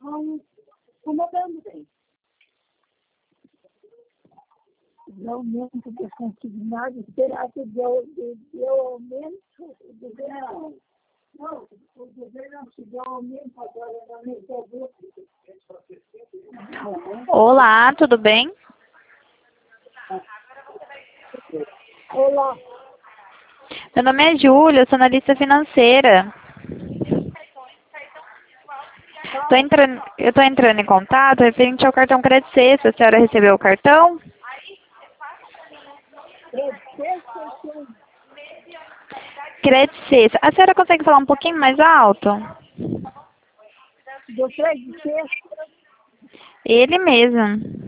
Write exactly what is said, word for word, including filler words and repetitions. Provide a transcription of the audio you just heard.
Incomodando bem. O aumento das consignadas terá que deu, deu aumento do governo. Não, o governo não se deu aumento agora, não me deu. Olá, tudo bem? Olá. Meu nome é Júlia, eu sou analista financeira. Tô entrando, eu estou entrando em contato referente ao cartão Credit Sexta. A senhora recebeu o cartão? Credit Sexta. A senhora consegue falar um pouquinho mais alto? Do Credit Sexta. Ele mesmo.